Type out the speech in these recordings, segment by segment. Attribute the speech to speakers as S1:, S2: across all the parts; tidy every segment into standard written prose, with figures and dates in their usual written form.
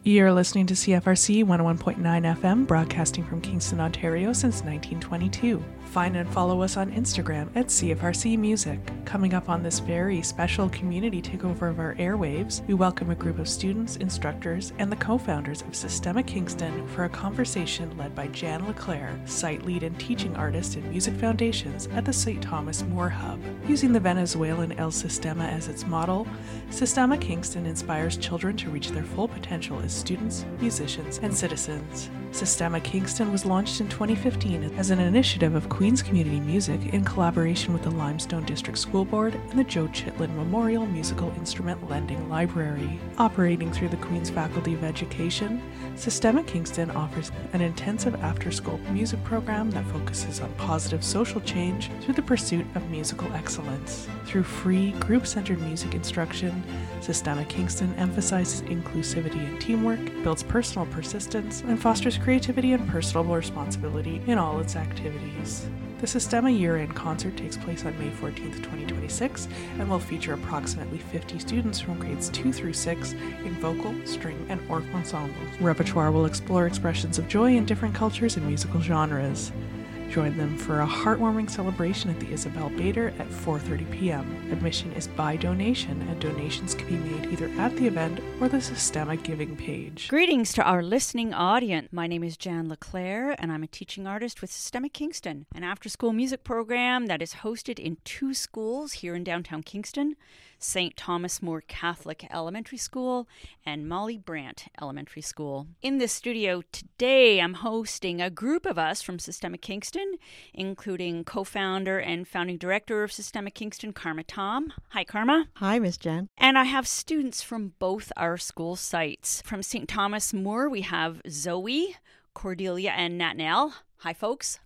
S1: You're listening to CFRC 101.9 FM, broadcasting from Kingston, Ontario since 1922. Find and follow us on Instagram at CFRC Music. Coming up on this very special community takeover of our airwaves, we welcome a group of students, instructors, and the co-founders of Systema Kingston for a conversation led by Jan LeClaire, site lead and teaching artist in music foundations at the St. Thomas More Hub. Using the Venezuelan El Sistema as its model, Systema Kingston inspires children to reach their full potential as students, musicians, and citizens. Systema Kingston was launched in 2015 as an initiative of Queen's Community Music in collaboration with the Limestone District School Board and the Joe Chitlin Memorial Musical Instrument Lending Library. Operating through the Queen's Faculty of Education, Systema Kingston offers an intensive after-school music program that focuses on positive social change through the pursuit of musical excellence. Through free, group-centered music instruction, Systema Kingston emphasizes inclusivity and teamwork, builds personal persistence, and fosters creativity and personal responsibility in all its activities. The Systema year-end concert takes place on May 14th, 2026, and will feature approximately 50 students from grades 2 through 6 in vocal, string, and orc ensembles. Repertoire will explore expressions of joy in different cultures and musical genres. Join them for a heartwarming celebration at the Isabel Bader at 4:30 p.m. Admission is by donation, and donations can be made either at the event or the Systema Giving page.
S2: Greetings to our listening audience. My name is Jan LeClaire, and I'm a teaching artist with Systema Kingston, an after-school music program that is hosted in 2 schools here in downtown Kingston, St. Thomas More Catholic Elementary School and Molly Brant Elementary School. In the studio today, I'm hosting a group of us from Systema Kingston, including co-founder and founding director of Systema Kingston, Karma Tom. Hi, Karma.
S3: Hi, Miss Jen.
S2: And I have students from both our school sites. From St. Thomas More, we have Zoe, Cordelia, and Natnell. Hi, folks.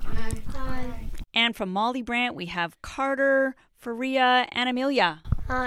S4: Hi.
S2: And from Molly Brant, we have Carter, Faria, and Amelia.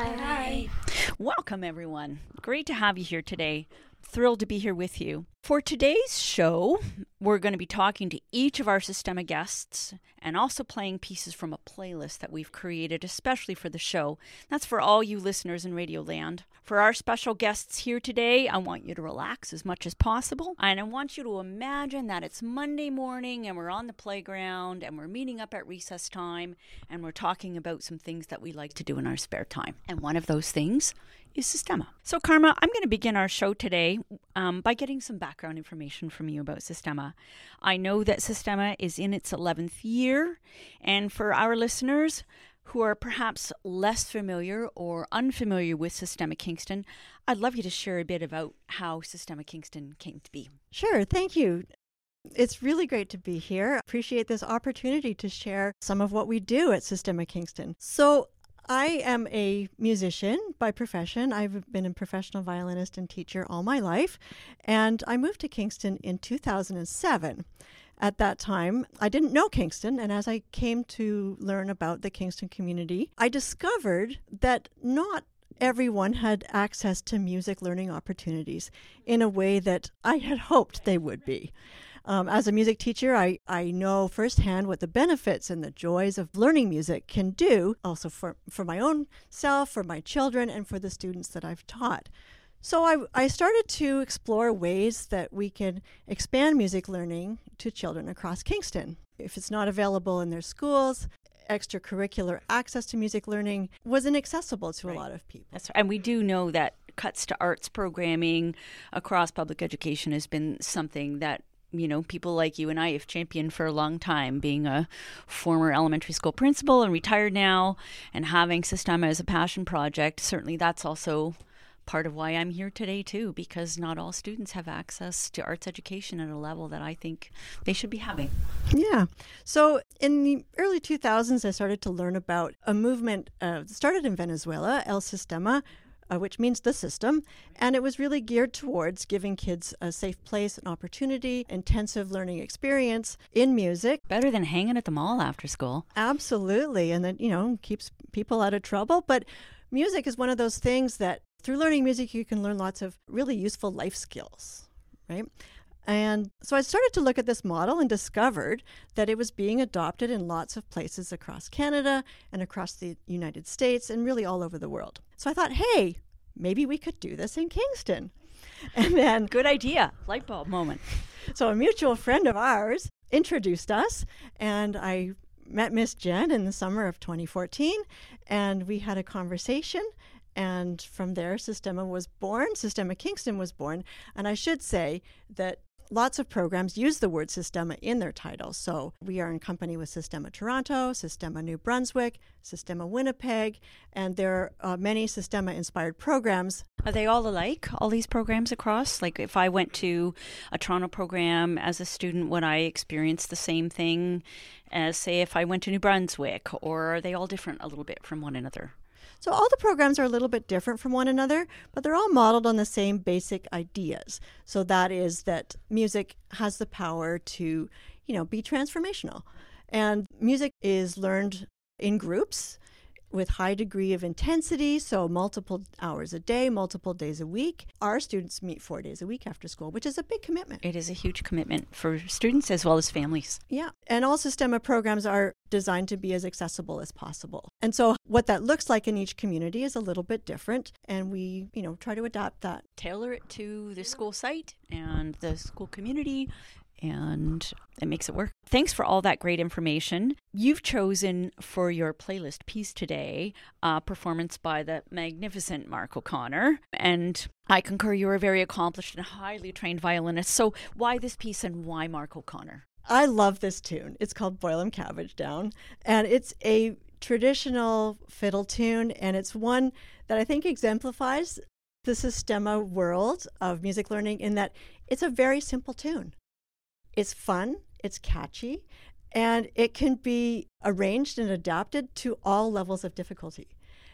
S4: Hi.
S2: Welcome, everyone. Great to have you here today. Thrilled to be here with you. For today's show, we're going to be talking to each of our Systema guests and also playing pieces from a playlist that we've created especially for the show. That's for all you listeners in Radio Land. For our special guests here today, I want you to relax as much as possible. And I want you to imagine that it's Monday morning and we're on the playground and we're meeting up at recess time and we're talking about some things that we like to do in our spare time. And one of those things is Systema. So, Karma, I'm going to begin our show today by getting some background information from you about Systema. I know that Systema is in its 11th year, and for our listeners who are perhaps less familiar or unfamiliar with Systema Kingston, I'd love you to share a bit about how Systema Kingston came to be.
S3: Sure, thank you. It's really great to be here. Appreciate this opportunity to share some of what we do at Systema Kingston. So, I am a musician by profession. I've been a professional violinist and teacher all my life, and I moved to Kingston in 2007. At that time, I didn't know Kingston, and as I came to learn about the Kingston community, I discovered that not everyone had access to music learning opportunities in a way that I had hoped they would be. As a music teacher, I know firsthand what the benefits and the joys of learning music can do, also for my own self, for my children, and for the students that I've taught. So I started to explore ways that we can expand music learning to children across Kingston. If it's not available in their schools, extracurricular access to music learning wasn't accessible to a lot of people.
S2: That's right. And we do know that cuts to arts programming across public education has been something that people like you and I have championed for a long time, being a former elementary school principal and retired now, and having Systema as a passion project. Certainly that's also part of why I'm here today too, because not all students have access to arts education at a level that I think they should be having.
S3: Yeah. So in the early 2000s, I started to learn about a movement that started in Venezuela, El Sistema, which means the system, and it was really geared towards giving kids a safe place, an opportunity, intensive learning experience in music.
S2: Better than hanging at the mall after school.
S3: Absolutely, and that, keeps people out of trouble. But music is one of those things that through learning music, you can learn lots of really useful life skills, right? And so I started to look at this model and discovered that it was being adopted in lots of places across Canada and across the United States and really all over the world. So I thought, hey, maybe we could do this in Kingston. And then,
S2: Good idea. Light bulb moment.
S3: so a mutual friend of ours introduced us, and I met Miss Jen in the summer of 2014, and we had a conversation. And from there, Sistema was born. Sistema Kingston was born. And I should say that lots of programs use the word Sistema in their titles. So we are in company with Sistema Toronto, Sistema New Brunswick, Sistema Winnipeg, and there are many Sistema-inspired programs.
S2: Are they all alike, all these programs across? Like if I went to a Toronto program as a student, would I experience the same thing as, say, if I went to New Brunswick? Or are they all different a little bit from one another?
S3: So all the programs are a little bit different from one another, but they're all modeled on the same basic ideas. So that is that music has the power to, be transformational. And music is learned in groups with high degree of intensity, so multiple hours a day, multiple days a week. Our students meet 4 days a week after school, which is a big commitment.
S2: It is a huge commitment for students as well as families.
S3: Yeah, and all Sistema programs are designed to be as accessible as possible. And so what that looks like in each community is a little bit different, and we, try to adapt that.
S2: Tailor it to the school site and the school community, and it makes it work. Thanks for all that great information. You've chosen for your playlist piece today a performance by the magnificent Mark O'Connor, and I concur you're a very accomplished and highly trained violinist. So why this piece and why Mark O'Connor?
S3: I love this tune. It's called Boil 'em Cabbage Down, and it's a traditional fiddle tune, and it's one that I think exemplifies the Sistema world of music learning in that it's a very simple tune. It's fun, it's catchy, and it can be arranged and adapted to all levels of difficulty.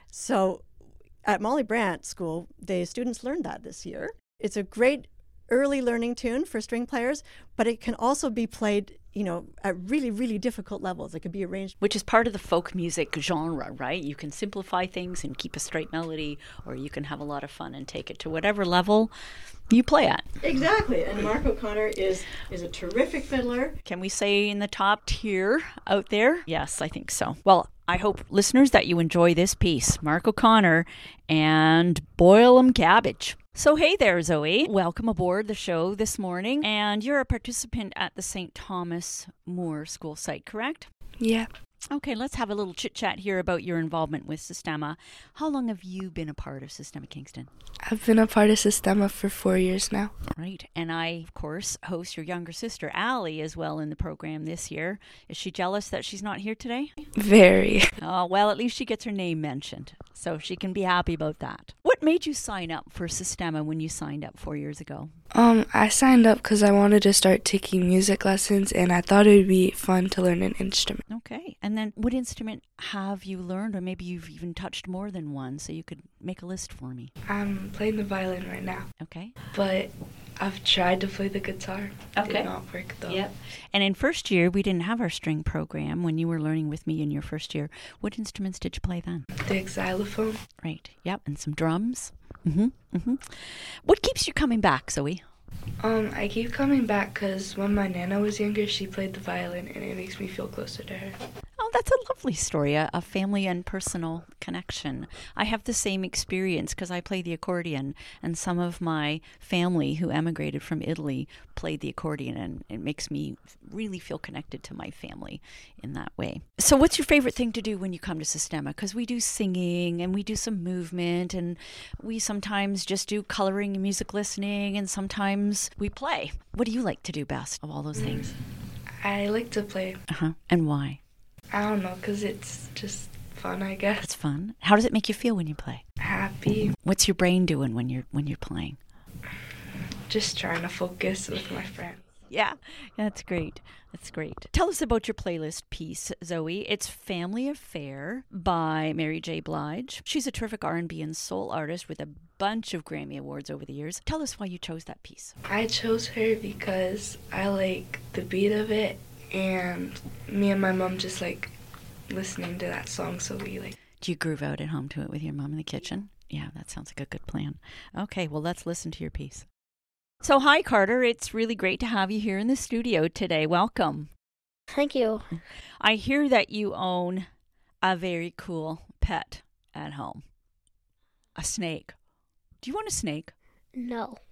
S3: So at Molly Brant School, the students learned that this year. It's a great early learning tune for string players, but it can also be played, at really, really difficult levels. It could be arranged.
S2: Which is part of the folk music genre, right? You can simplify things and keep a straight melody, or you can have a lot of fun and take it to whatever level you play at.
S3: Exactly. And Mark O'Connor is a terrific fiddler.
S2: Can we say in the top tier out there? Yes, I think so. Well, I hope, listeners, that you enjoy this piece, Mark O'Connor and Boil 'em Cabbage. So hey there, Zoe. Welcome aboard the show this morning. And you're a participant at the St. Thomas More school site, correct?
S5: Yeah.
S2: Okay, let's have a little chit-chat here about your involvement with Sistema. How long have you been a part of Sistema Kingston?
S5: I've been a part of Sistema for 4 years now.
S2: Right, and I, of course, host your younger sister, Allie, as well in the program this year. Is she jealous that she's not here today?
S5: Very.
S2: Oh, well, at least she gets her name mentioned, so she can be happy about that. What made you sign up for Sistema when you signed up 4 years ago?
S5: I signed up because I wanted to start taking music lessons, and I thought it would be fun to learn an instrument.
S2: Okay, and then what instrument have you learned, or maybe you've even touched more than one, so you could make a list for me?
S5: I'm playing the violin right now.
S2: Okay.
S5: But I've tried to play the guitar.
S2: Okay.
S5: Did not work though.
S2: Yep. And in first year, we didn't have our string program when you were learning with me in your first year. What instruments did you play then?
S5: The xylophone.
S2: Right. Yep. And some drums. What keeps you coming back, Zoe?
S5: I keep coming back because when my Nana was younger, she played the violin, and it makes me feel closer to her.
S2: Oh, that's a lovely story, a family and personal connection. I have the same experience because I play the accordion, and some of my family who emigrated from Italy played the accordion, and it makes me really feel connected to my family in that way. So what's your favorite thing to do when you come to Sistema? Because we do singing, and we do some movement, and we sometimes just do coloring and music listening, and sometimes we play. What do you like to do best of all those things?
S5: I like to play.
S2: And why?
S5: I don't know, because it's just fun, I guess.
S2: It's fun. How does it make you feel when you play?
S5: Happy.
S2: What's your brain doing when you're playing?
S5: Just trying to focus with my friends.
S2: Yeah, that's great. That's great. Tell us about your playlist piece, Zoe. It's Family Affair by Mary J. Blige. She's a terrific R&B and soul artist with a bunch of Grammy Awards over the years. Tell us why you chose that piece.
S5: I chose her because I like the beat of it, and me and my mom just like listening to that song, so we like.
S2: Do you groove out at home to it with your mom in the kitchen? Yeah, that sounds like a good plan. Okay, well, let's listen to your piece. So, hi, Carter. It's really great to have you here in the studio today. Welcome.
S4: Thank you.
S2: I hear that you own a very cool pet at home. A snake. Do you want a snake?
S4: No.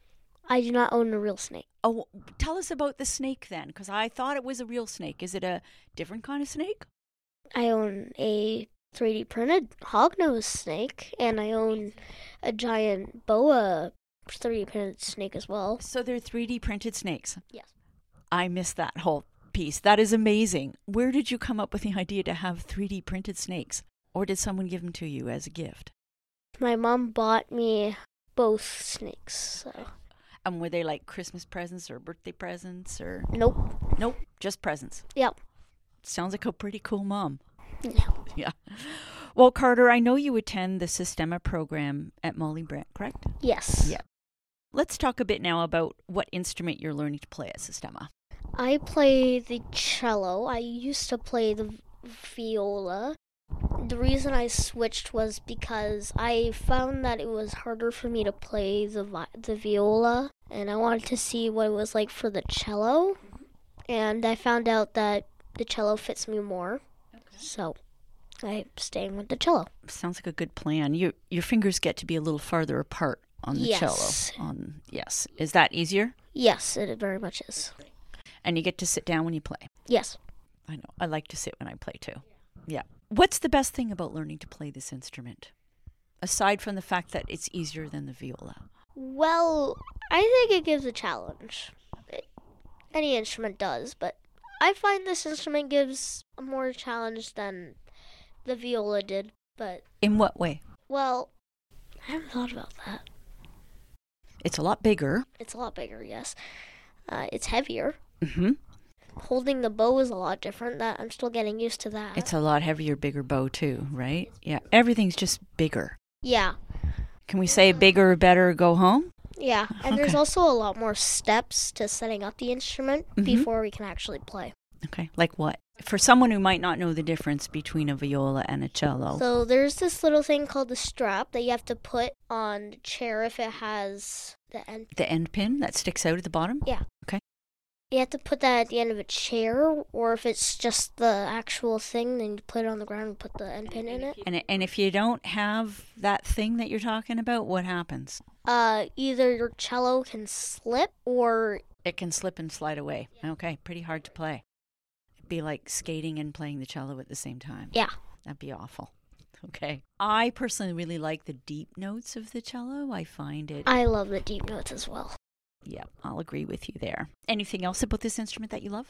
S4: I do not own a real snake.
S2: Oh, tell us about the snake then, because I thought it was a real snake. Is it a different kind of snake?
S4: I own a 3D printed hognose snake, and I own a giant boa 3D printed snake as well.
S2: So they're 3D printed snakes.
S4: Yes.
S2: I missed that whole piece. That is amazing. Where did you come up with the idea to have 3D printed snakes? Or did someone give them to you as a gift?
S4: My mom bought me both snakes. So.
S2: And were they like Christmas presents or birthday presents or?
S4: Nope.
S2: Nope, just presents.
S4: Yep.
S2: Sounds like a pretty cool mom.
S4: No.
S2: Yeah. Well, Carter, I know you attend the Sistema program at Molly Brant, correct?
S4: Yes.
S2: Yeah. Let's talk a bit now about what instrument you're learning to play at Sistema.
S4: I play the cello. I used to play the viola. The reason I switched was because I found that it was harder for me to play the viola, and I wanted to see what it was like for the cello. And I found out that the cello fits me more, so I'm staying with the cello.
S2: Sounds like a good plan. Your fingers get to be a little farther apart on the
S4: Yes.
S2: cello. Yes. Is that easier?
S4: Yes, it very much is.
S2: And you get to sit down when you play.
S4: Yes.
S2: I know. I like to sit when I play too. Yeah. What's the best thing about learning to play this instrument? Aside from the fact that it's easier than the viola.
S4: Well, I think it gives a challenge. Any instrument does, but I find this instrument gives a more challenge than the viola did. But
S2: In what way?
S4: well, I haven't thought about that.
S2: It's a lot bigger.
S4: It's a lot bigger, yes. It's heavier.
S2: Mm-hmm.
S4: Holding the bow is a lot different. That I'm still getting used to that.
S2: It's a lot heavier, bigger bow too, right? Yeah. Everything's just bigger.
S4: Yeah.
S2: Can we say bigger, better, go home?
S4: Yeah, and there's
S2: Okay.
S4: also a lot more steps to setting up the instrument before we can actually play.
S2: Okay. Like what? For someone who might not know the difference between a viola and a cello.
S4: So there's this little thing called the strap that you have to put on the chair if it has the end.
S2: The end pin that sticks out at the bottom?
S4: Yeah.
S2: Okay.
S4: You have to put that at the end of a chair, or if it's just the actual thing, then you put it on the ground and put the end pin in it.
S2: And if you don't have that thing that you're talking about, what happens?
S4: Either your cello can slip or
S2: It can slip and slide away. Okay, pretty hard to play. It'd be like skating and playing the cello at the same time.
S4: yeah.
S2: That'd be awful. Okay. I personally really like the deep notes of the cello. I find it...
S4: I love the deep notes as well.
S2: Yeah, I'll agree with you there. Anything else about this instrument that you love?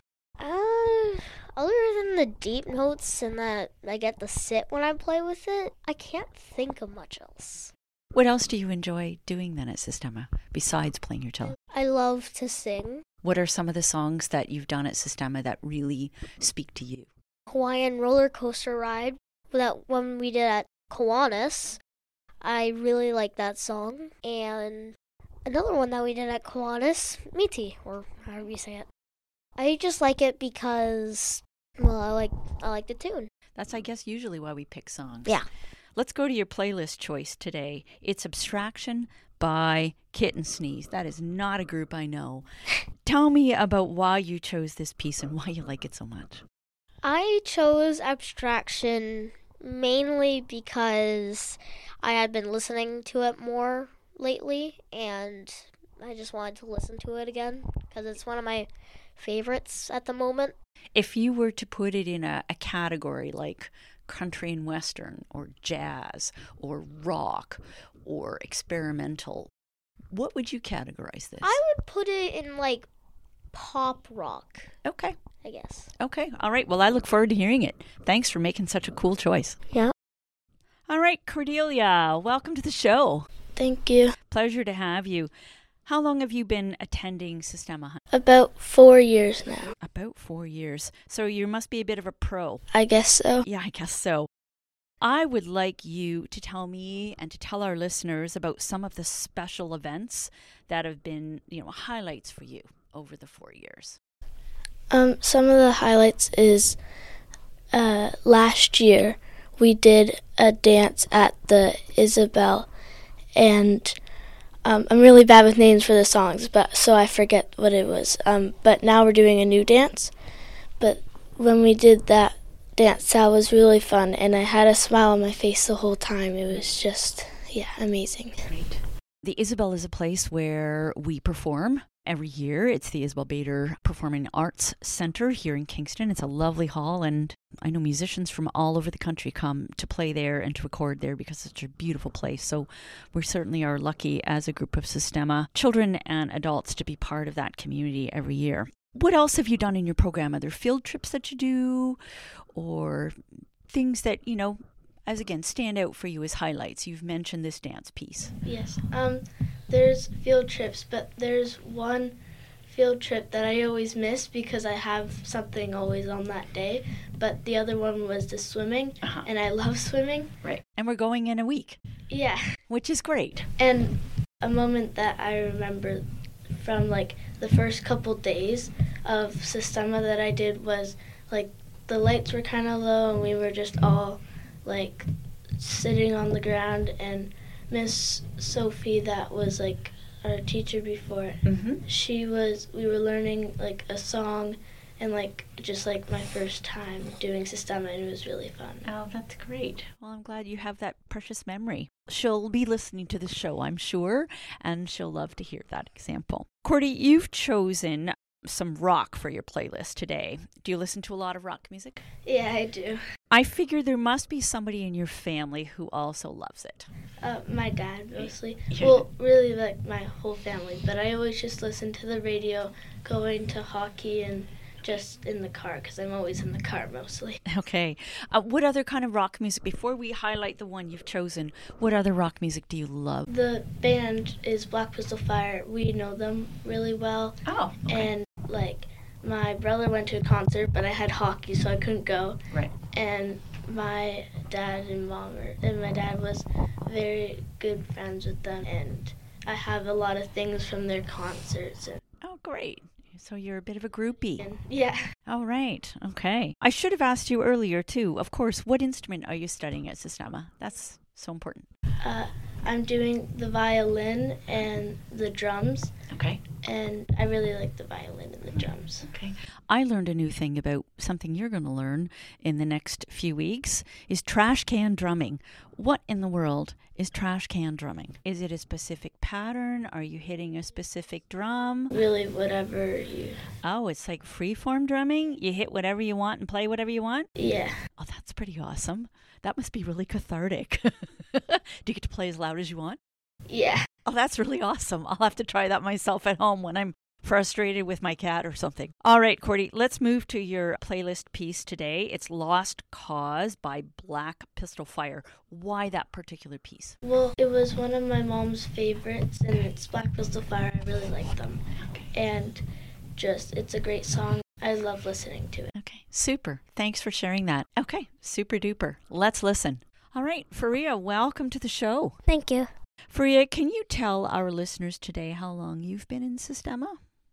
S4: Other than the deep notes and that I get to sit when I play with it, I can't think of much else.
S2: What else do you enjoy doing then at Sistema, besides playing your cello?
S4: I love to sing.
S2: What are some of the songs that you've done at Sistema that really speak to you?
S4: Hawaiian roller coaster ride that one we did at Kiwanis. I really like that song. And another one that we did at Kiwanis, Miti, or however you say it. I just like it because, well, I like the tune.
S2: That's, I guess, usually why we pick songs.
S4: Yeah.
S2: Let's go to your playlist choice today. It's Abstraction by Kitten Sneeze. That is not a group I know. Tell me about why you chose this piece and why you like it so much.
S4: I chose Abstraction mainly because I had been listening to it more lately, and I just wanted to listen to it again because it's one of my favorites at the moment.
S2: If you were to put it in a category like country and western or jazz or rock or experimental, what would you categorize this?
S4: I would put it in like pop rock,
S2: Okay.
S4: I guess.
S2: Okay. All right. Well, I look forward to hearing it. Thanks for making such a cool choice.
S4: Yeah.
S2: All right, Cordelia, welcome to the show.
S4: Thank you.
S2: Pleasure to have you. How long have you been attending Sistema?
S4: About 4 years now.
S2: About 4 years. So you must be a bit of a pro.
S4: I guess so.
S2: Yeah, I guess so. I would like you to tell me and to tell our listeners about some of the special events that have been, highlights for you over the 4 years.
S6: Some of the highlights is last year we did a dance at the Isabel, and I'm really bad with names for the songs, so I forget what it was. But now we're doing a new dance. But when we did that dance, that was really fun, and I had a smile on my face the whole time. It was just, amazing.
S2: Great. The Isabel is a place where we perform every year. It's the Isabel Bader Performing Arts Center here in Kingston. It's a lovely hall, and I know musicians from all over the country come to play there and to record there because it's such a beautiful place. So we certainly are lucky as a group of Sistema children and adults to be part of that community every year. What else have you done in your program? Are there field trips that you do, or things that, as again, stand out for you as highlights? You've mentioned this dance piece.
S6: Yes. There's field trips, but there's one field trip that I always miss because I have something always on that day. But the other one was the swimming, and I love swimming.
S2: Right. And we're going in a week.
S6: Yeah.
S2: Which is great.
S6: And a moment that I remember from the first couple days of Sistema that I did was the lights were kind of low and we were just all sitting on the ground, and Miss Sophie, that was our teacher before, we were learning a song and just my first time doing Sistema, and it was really fun.
S2: Oh, that's great. Well, I'm glad you have that precious memory. She'll be listening to the show, I'm sure, and she'll love to hear that example. Cordy, you've chosen some rock for your playlist today. Do you listen to a lot of rock music?
S6: Yeah, I do.
S2: I figure there must be somebody in your family who also loves it.
S6: My dad, mostly. Well, really, my whole family, but I always just listen to the radio going to hockey and just in the car, because I'm always in the car mostly.
S2: Okay. What other kind of rock music, before we highlight the one you've chosen, what other rock music do you love?
S6: The band is Black Pistol Fire. We know them really well.
S2: Oh, okay.
S6: And my brother went to a concert, but I had hockey, so I couldn't go.
S2: Right.
S6: And my dad and my dad was very good friends with them, and I have a lot of things from their concerts.
S2: Oh, great. So you're a bit of a groupie.
S6: Yeah.
S2: All right. Okay. I should have asked you earlier, too. Of course, what instrument are you studying at Sistema? That's so important.
S6: I'm doing the violin and the drums.
S2: Okay.
S6: And I really like the violin and the drums.
S2: Okay. I learned a new thing about something you're going to learn in the next few weeks is trash can drumming. What in the world is trash can drumming? Is it a specific pattern? Are you hitting a specific drum?
S6: Really, whatever you...
S2: Oh, it's like freeform drumming? You hit whatever you want and play whatever you want?
S6: Yeah.
S2: Oh, that's pretty awesome. That must be really cathartic. Do you get to play as loud as you want?
S6: Yeah.
S2: Oh, that's really awesome. I'll have to try that myself at home when I'm frustrated with my cat or something. All right, Cordy, let's move to your playlist piece today. It's Lost Cause by Black Pistol Fire. Why that particular piece?
S6: Well, it was one of my mom's favorites, and it's Black Pistol Fire. I really like them.
S2: Okay.
S6: And it's a great song. I love listening to it.
S2: Okay, super. Thanks for sharing that. Okay, super duper. Let's listen. All right, Faria, welcome to the show.
S4: Thank you.
S2: Faria, can you tell our listeners today how long you've been in Sistema?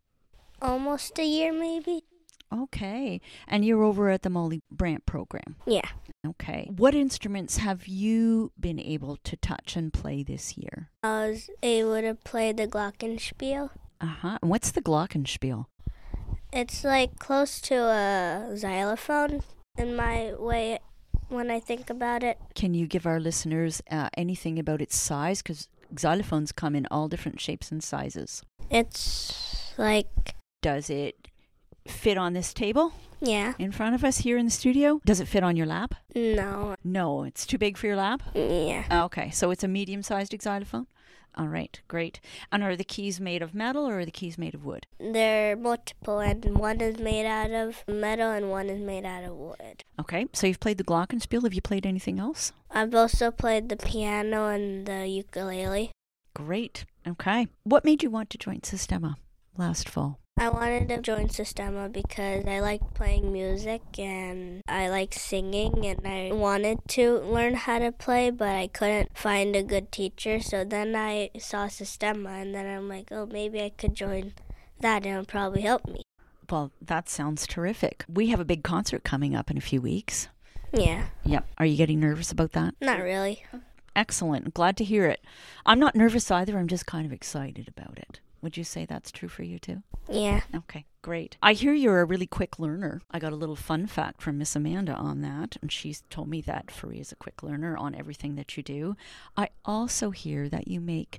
S4: Almost a year, maybe.
S2: Okay. And you're over at the Molly Brant program?
S4: Yeah.
S2: Okay. What instruments have you been able to touch and play this year?
S4: I was able to play the glockenspiel.
S2: Uh-huh. And what's the glockenspiel?
S4: It's close to a xylophone in my way when I think about it.
S2: Can you give our listeners anything about its size? Because xylophones come in all different shapes and sizes.
S4: It's
S2: Does it fit on this table?
S4: Yeah.
S2: In front of us here in the studio? Does it fit on your lap?
S4: No.
S2: No, it's too big for your lap?
S4: Yeah.
S2: Okay, so it's a medium-sized xylophone? All right, great. And are the keys made of metal or are the keys made of wood?
S4: They're multiple, and one is made out of metal and one is made out of wood.
S2: Okay, so you've played the glockenspiel. Have you played anything else?
S4: I've also played the piano and the ukulele.
S2: Great. Okay. What made you want to join Sistema last fall?
S4: I wanted to join Sistema because I like playing music and I like singing, and I wanted to learn how to play, but I couldn't find a good teacher. So then I saw Sistema, and then I'm like, oh, maybe I could join that and it'll probably help me.
S2: Well, that sounds terrific. We have a big concert coming up in a few weeks.
S4: Yeah.
S2: Yep. Are you getting nervous about that?
S4: Not really.
S2: Excellent. Glad to hear it. I'm not nervous either. I'm just kind of excited about it. Would you say that's true for you too?
S4: Yeah.
S2: Okay, great. I hear you're a really quick learner. I got a little fun fact from Miss Amanda on that, and she's told me that Faria is a quick learner on everything that you do. I also hear that you make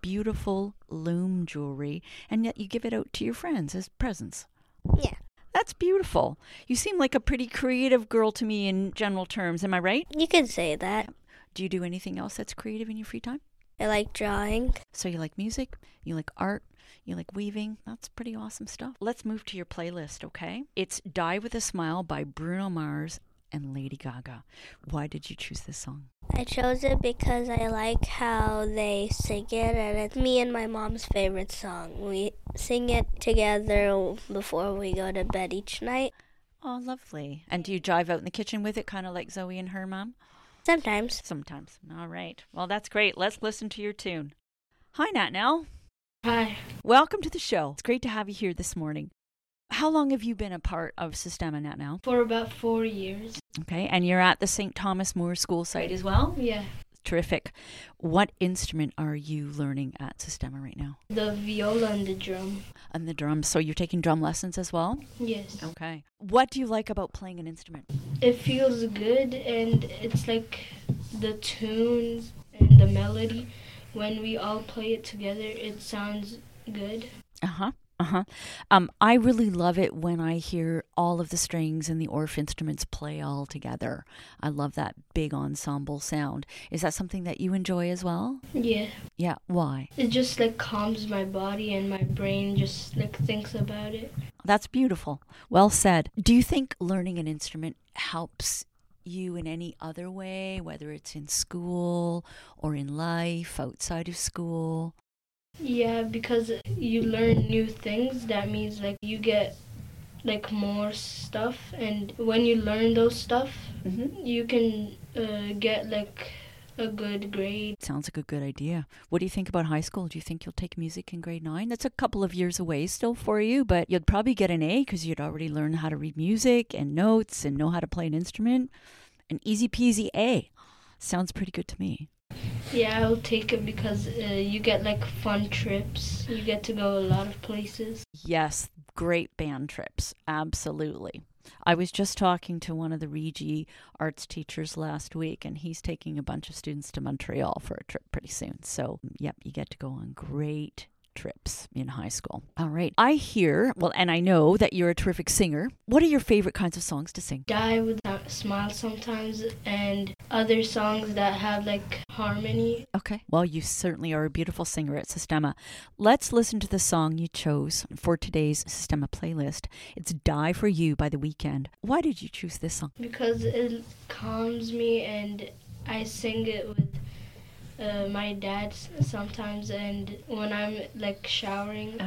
S2: beautiful loom jewelry, and yet you give it out to your friends as presents.
S4: Yeah.
S2: That's beautiful. You seem like a pretty creative girl to me in general terms. Am I right?
S4: You could say that.
S2: Do you do anything else that's creative in your free time?
S4: I like drawing.
S2: So you like music, you like art, you like weaving. That's pretty awesome stuff. Let's move to your playlist, okay? It's Die With a Smile by Bruno Mars and Lady Gaga. Why did you choose this song?
S4: I chose it because I like how they sing it, and it's me and my mom's favorite song. We sing it together before we go to bed each night.
S2: Oh, lovely. And do you drive out in the kitchen with it, kind of like Zoe and her mom?
S4: Sometimes.
S2: Sometimes. All right. Well, that's great. Let's listen to your tune. Hi, Nat Nell.
S7: Hi.
S2: Welcome to the show. It's great to have you here this morning. How long have you been a part of Sistema, Nat Nell?
S7: For about 4 years.
S2: Okay, and you're at the St. Thomas More School site as well?
S7: Yeah.
S2: Terrific. What instrument are you learning at Sistema right now?
S7: The viola and the drum.
S2: And the drums. So you're taking drum lessons as well?
S7: Yes.
S2: Okay. What do you like about playing an instrument?
S7: It feels good, and it's like the tunes and the melody. When we all play it together, it sounds good.
S2: Uh-huh. I really love it when I hear all of the strings and the Orff instruments play all together. I love that big ensemble sound. Is that something that you enjoy as well?
S7: Yeah.
S2: Yeah, why?
S7: It just like calms my body, and my brain just like thinks about it.
S2: That's beautiful. Well said. Do you think learning an instrument helps you in any other way, whether it's in school or in life, outside of school?
S7: Yeah, because you learn new things. That means like you get like more stuff, and when you learn those stuff, you can get like a good grade.
S2: Sounds like a good idea. What do you think about high school? Do you think you'll take music in grade 9? That's a couple of years away still for you, but you'd probably get an A because you'd already learned how to read music and notes and know how to play an instrument. An easy peasy A. Sounds pretty good to me.
S7: Yeah, I'll take it because you get like fun trips. You get to go a lot of places.
S2: Yes, great band trips. Absolutely. I was just talking to one of the Regi arts teachers last week, and he's taking a bunch of students to Montreal for a trip pretty soon. So, yep, you get to go on great trips in high school. All right. I hear, well, and I know that you're a terrific singer. What are your favorite kinds of songs to sing?
S7: Die With a Smile sometimes, and other songs that have like harmony.
S2: Okay. Well, you certainly are a beautiful singer at Sistema. Let's listen to the song you chose for today's Sistema playlist. It's Die For You by The Weeknd. Why did you choose this song?
S7: Because it calms me, and I sing it with my dad sometimes, and when I'm like showering,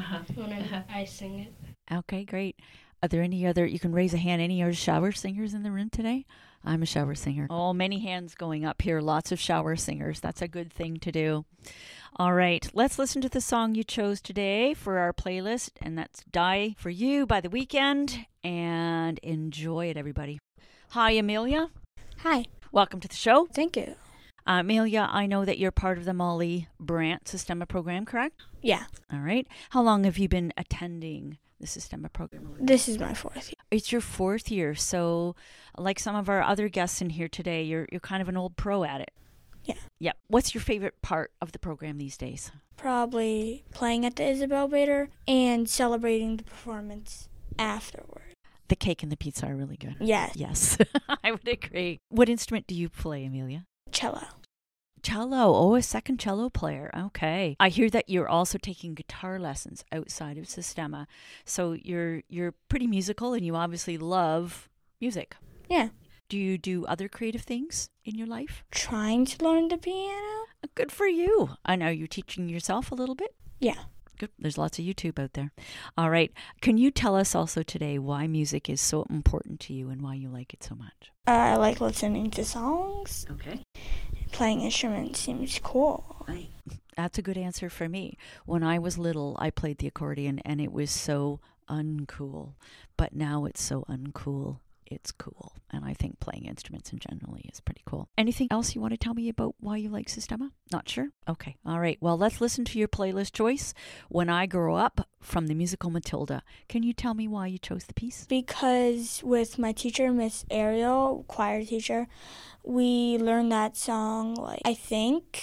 S7: I sing it.
S2: Okay, great. Are there any other, you can raise a hand, any other shower singers in the room today? I'm a shower singer. Oh, many hands going up here. Lots of shower singers. That's a good thing to do. All right, let's listen to the song you chose today for our playlist, and that's Die For You by The Weeknd, and enjoy it, everybody. Hi, Amelia.
S6: Hi.
S2: Welcome to the show.
S6: Thank you.
S2: Amelia, I know that you're part of the Molly Brandt Sistema program, correct?
S6: Yeah.
S2: All right. How long have you been attending the Sistema program?
S6: This is my 4th year.
S2: It's your 4th year, so like some of our other guests in here today, you're kind of an old pro at it.
S6: Yeah.
S2: Yep. What's your favorite part of the program these days?
S6: Probably playing at the Isabel Bader and celebrating the performance afterward.
S2: The cake and the pizza are really good.
S6: Yes.
S2: Yes, I would agree. What instrument do you play, Amelia?
S6: Cello.
S2: Cello. Oh, a second cello player. Okay. I hear that you're also taking guitar lessons outside of Sistema. So you're pretty musical, and you obviously love music.
S6: Yeah.
S2: Do you do other creative things in your life?
S6: Trying to learn the piano.
S2: Good for you. I know you're teaching yourself a little bit.
S6: Yeah.
S2: Good. There's lots of YouTube out there. All right. Can you tell us also today why music is so important to you and why you like it so much?
S6: I like listening to songs.
S2: Okay.
S6: Playing instruments seems cool.
S2: That's a good answer for me. When I was little, I played the accordion, and it was so uncool. But now it's so uncool. It's cool. And I think playing instruments in generally is pretty cool. Anything else you want to tell me about why you like Sistema? Not sure? Okay. All right. Well, let's listen to your playlist choice, When I Grow Up, from the musical Matilda. Can you tell me why you chose the piece?
S6: Because with my teacher, Miss Ariel, choir teacher, we learned that song, like, I think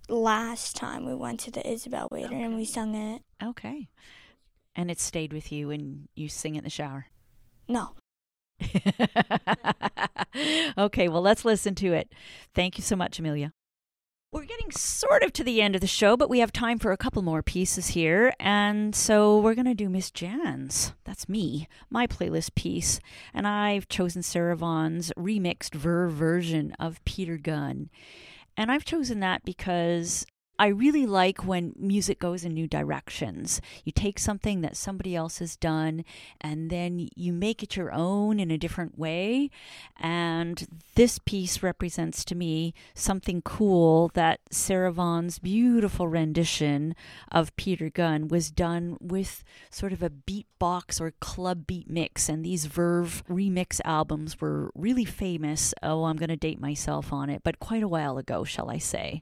S8: last time we went to the Isabel Bader and we sung it.
S2: Okay. And it stayed with you and you sing it in the shower?
S8: No.
S2: Okay, well, let's listen to it. Thank you so much, Amelia. We're getting sort of to the end of the show, but we have time for a couple more pieces here. And so we're going to do Miss Jan's. That's me, my playlist piece. And I've chosen Sarah Vaughan's remixed Verve version of Peter Gunn. And I've chosen that because I really like when music goes in new directions. You take something that somebody else has done and then you make it your own in a different way. And this piece represents to me something cool that Sarah Vaughan's beautiful rendition of Peter Gunn was done with sort of a beatbox or club beat mix. And these Verve remix albums were really famous. Oh, I'm going to date myself on it, but quite a while ago, shall I say.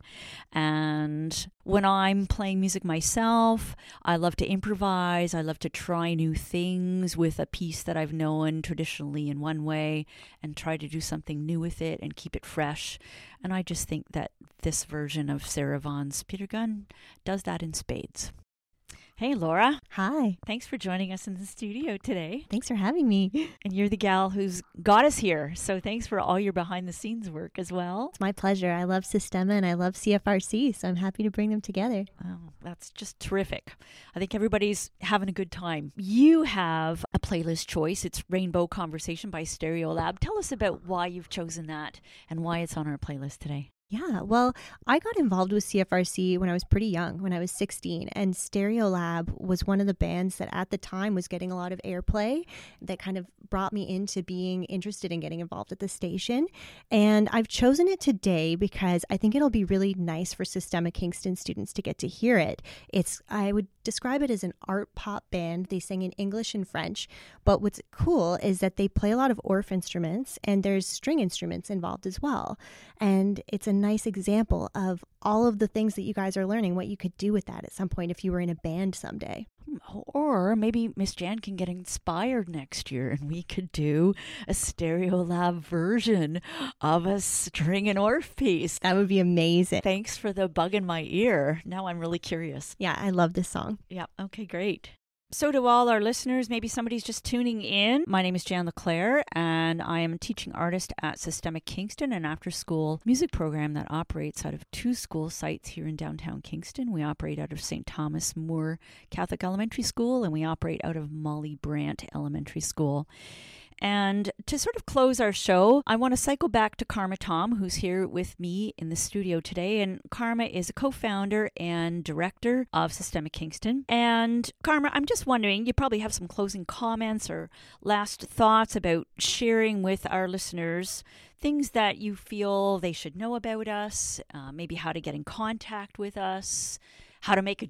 S2: And when I'm playing music myself, I love to improvise. I love to try new things with a piece that I've known traditionally in one way and try to do something new with it and keep it fresh. And I just think that this version of Sarah Vaughan's Peter Gunn does that in spades. Hey, Laura.
S9: Hi.
S2: Thanks for joining us in the studio today.
S9: Thanks for having me.
S2: And you're the gal who's got us here. So thanks for all your behind-the-scenes work as well.
S9: It's my pleasure. I love Sistema and I love CFRC, so I'm happy to bring them together.
S2: Oh, that's just terrific. I think everybody's having a good time. You have a playlist choice. It's Rainbow Conversation by Stereolab. Tell us about why you've chosen that and why it's on our playlist today.
S9: Yeah, well, I got involved with CFRC when I was pretty young, when I was 16, and Stereolab was one of the bands that at the time was getting a lot of airplay that kind of brought me into being interested in getting involved at the station. And I've chosen it today because I think it'll be really nice for Systema Kingston students to get to hear it. I would describe it as an art pop band. They sing in English and French, but what's cool is that they play a lot of Orff instruments and there's string instruments involved as well. And it's a nice example of all of the things that you guys are learning, what you could do with that at some point if you were in a band someday.
S2: Or maybe Miss Jan can get inspired next year and we could do a Stereolab version of a string and Orff piece.
S9: That would be amazing.
S2: Thanks for the bug in my ear. Now I'm really curious.
S9: Yeah, I love this song.
S2: Yeah, okay, great. So to all our listeners, maybe somebody's just tuning in. My name is Jan LeClaire, and I am a teaching artist at Systema Kingston, an after-school music program that operates out of 2 school sites here in downtown Kingston. We operate out of St. Thomas More Catholic Elementary School, and we operate out of Molly Brant Elementary School. And to sort of close our show, I want to cycle back to Karma Tom, who's here with me in the studio today. And Karma is a co-founder and director of Systema Kingston. And Karma, I'm just wondering, you probably have some closing comments or last thoughts about sharing with our listeners things that you feel they should know about us, maybe how to get in contact with us, how to make a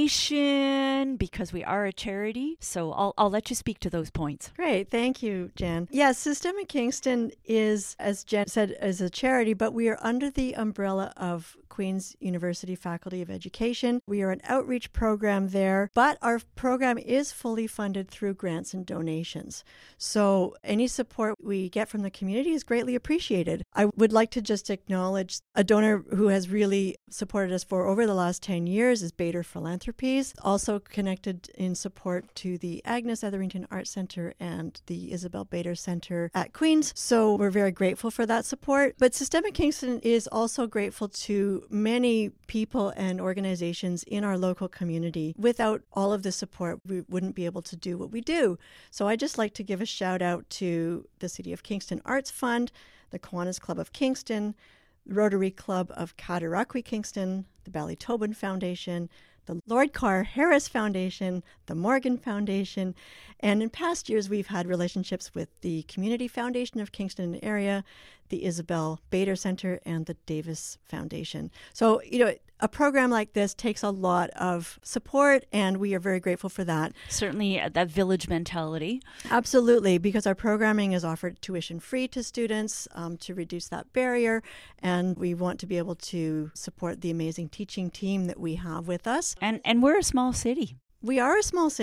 S2: donation, because we are a charity. So I'll let you speak to those points.
S3: Great. Thank you, Jen. Yes, Systema Kingston is, as Jen said, is a charity, but we are under the umbrella of Queen's University Faculty of Education. We are an outreach program there, but our program is fully funded through grants and donations. So any support we get from the community is greatly appreciated. I would like to just acknowledge a donor who has really supported us for over the last 10 years is Bader Philanthropies, also connected in support to the Agnes Etherington Art Center and the Isabel Bader Center at Queen's. So we're very grateful for that support. But Systema Kingston is also grateful to many people and organizations in our local community. Without all of the support, we wouldn't be able to do what we do. So I'd just like to give a shout out to the City of Kingston Arts Fund, the Kiwanis Club of Kingston, the Rotary Club of Cataraqui Kingston, the Ballytobin Foundation, the Lord Carr Harris Foundation, the Morgan Foundation, and in past years we've had relationships with the Community Foundation of Kingston and area, the Isabel Bader Center, and the Davis Foundation. So, a program like this takes a lot of support, and we are very grateful for that.
S2: Certainly that village mentality.
S3: Absolutely, because our programming is offered tuition-free to students to reduce that barrier, and we want to be able to support the amazing teaching team that we have with us.
S2: And we're a small city.
S3: We are a small city.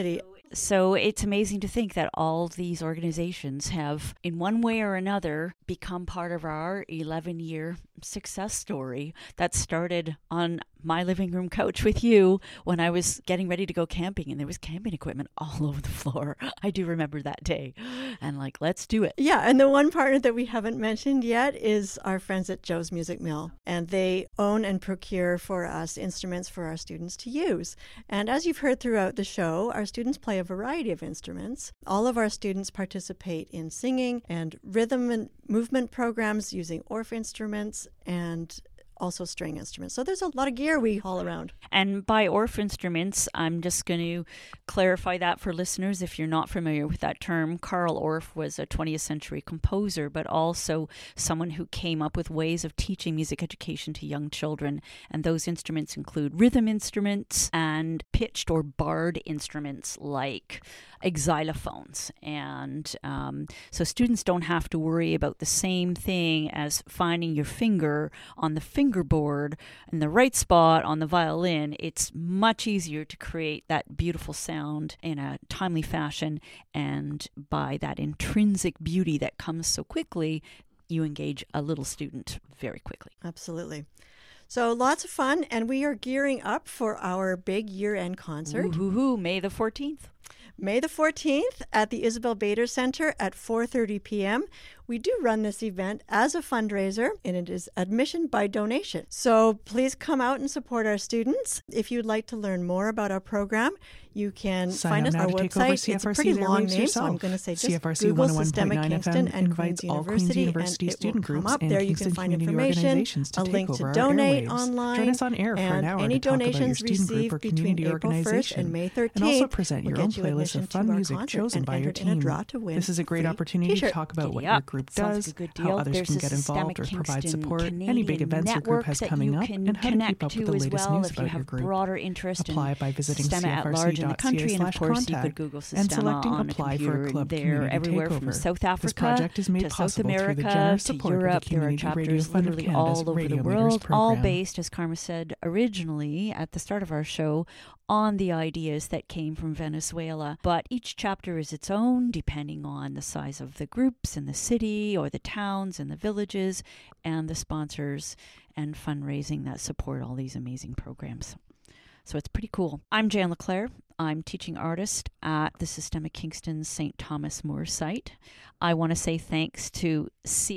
S2: So it's amazing to think that all these organizations have, in one way or another, become part of our 11-year success story that started on my living room couch with you when I was getting ready to go camping, and there was camping equipment all over the floor. I do remember that day. And like, let's do it.
S3: Yeah, and the one partner that we haven't mentioned yet is our friends at Joe's Music Mill. And they own and procure for us instruments for our students to use. And as you've heard throughout the show, our students play a variety of instruments. All of our students participate in singing and rhythm and movement programs using Orff instruments and also string instruments. So there's a lot of gear we haul around.
S2: And by Orff instruments, I'm just going to clarify that for listeners if you're not familiar with that term. Carl Orff was a 20th century composer, but also someone who came up with ways of teaching music education to young children. And those instruments include rhythm instruments and pitched or barred instruments like xylophones. And so students don't have to worry about the same thing as finding your finger on the fingerboard in the right spot on the violin. It's much easier to create that beautiful sound in a timely fashion, and by that intrinsic beauty that comes so quickly, you engage a little student very quickly.
S3: Absolutely. So lots of fun, and we are gearing up for our big year-end concert.
S2: May the 14th.
S3: May the 14th at the Isabel Bader Center at 4:30 p.m. We do run this event as a fundraiser, and it is admission by donation. So please come out and support our students. If you'd like to learn more about our program, you can find us on our website. It's a pretty long name, so I'm going to say just
S1: CFRC
S3: Google
S1: 101.9
S3: Systemic Kingston
S1: FM
S3: and
S1: invites
S3: Queen's
S1: all Queen's
S3: University,
S1: University
S3: and it
S1: student
S3: will come
S1: groups
S3: up.
S1: and
S3: There you
S1: Kingston
S3: can find
S1: community
S3: information,
S1: organizations to
S3: a
S1: take
S3: link
S1: over
S3: to
S1: our
S3: donate
S1: airwaves.
S3: online,
S1: Join us on air for an
S3: and
S1: hour
S3: any
S1: to talk about your
S3: donations
S1: student group or
S3: received between
S1: community
S3: April 1st
S1: organization,
S3: and May 13th
S1: and also present
S3: will
S1: your own
S3: get you
S1: playlist
S3: admission
S1: of fun
S3: to our
S1: music
S3: concert
S1: chosen
S3: and
S1: by your
S3: entered in a
S1: team.
S3: draw to win
S1: This is a great
S3: free
S1: opportunity to
S3: t-shirt.
S1: talk about what
S2: Giddy
S1: your
S2: up.
S1: group
S2: Sounds like
S1: does,
S2: a good
S1: how
S2: deal.
S1: others
S2: There's
S1: can
S2: a
S1: get involved or
S2: Systemic
S1: provide
S2: Kingston
S1: support, any big
S2: Canadian
S1: events your group
S2: network
S1: has
S2: that
S1: coming
S2: you
S1: up,
S2: can
S1: and how to keep
S2: connect
S1: up with
S2: to
S1: the
S2: as
S1: latest
S2: well
S1: news
S2: if you
S1: about your
S2: have
S1: group.
S2: broader interest
S1: Apply
S2: in
S1: by visiting
S2: Systema at large in the country, and of course you could Google
S1: and
S2: Systema
S1: selecting
S2: on a
S1: apply for
S2: computer,
S1: a club
S2: and they're
S1: community
S2: everywhere
S1: takeover.
S2: from South
S1: This
S2: Africa
S1: project is made
S2: to South
S1: possible through the
S2: America
S1: generous
S2: to
S1: support of
S2: Europe.
S1: the
S2: There are
S1: Community Radio
S2: chapters
S1: Fund of
S2: literally
S1: Canada's
S2: all over the
S1: Radio Meters
S2: world, all
S1: program.
S2: based, as Karma said originally at the start of our show, on the ideas that came from Venezuela. But each chapter is its own, depending on the size of the groups in the city or the towns and the villages and the sponsors and fundraising that support all these amazing programs. So it's pretty cool. I'm Jan LeClaire. I'm teaching artist at the Systemic Kingston St. Thomas More site. I want to say thanks to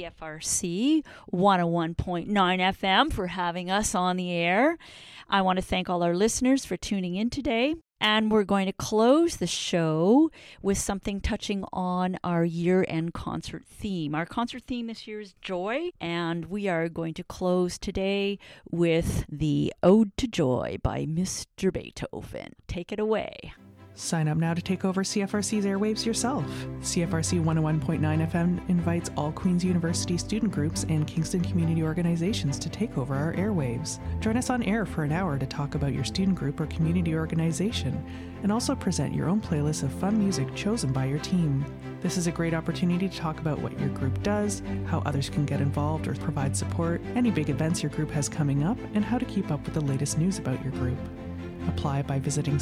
S2: CFRC 101.9 FM for having us on the air. I want to thank all our listeners for tuning in today. And we're going to close the show with something touching on our year-end concert theme. Our concert theme this year is Joy, and we are going to close today with the Ode to Joy by Mr. Beethoven. Take it away.
S1: Sign up now to take over CFRC's airwaves yourself. CFRC 101.9 FM invites all Queen's University student groups and Kingston community organizations to take over our airwaves. Join us on air for an hour to talk about your student group or community organization, and also present your own playlist of fun music chosen by your team. This is a great opportunity to talk about what your group does, how others can get involved or provide support, any big events your group has coming up, and how to keep up with the latest news about your group. Apply by visiting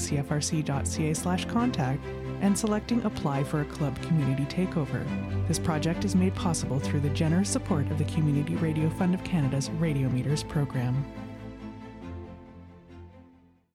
S1: cfrc.ca/contact and selecting Apply for a Club Community Takeover. This project is made possible through the generous support of the Community Radio Fund of Canada's Radio Meters program.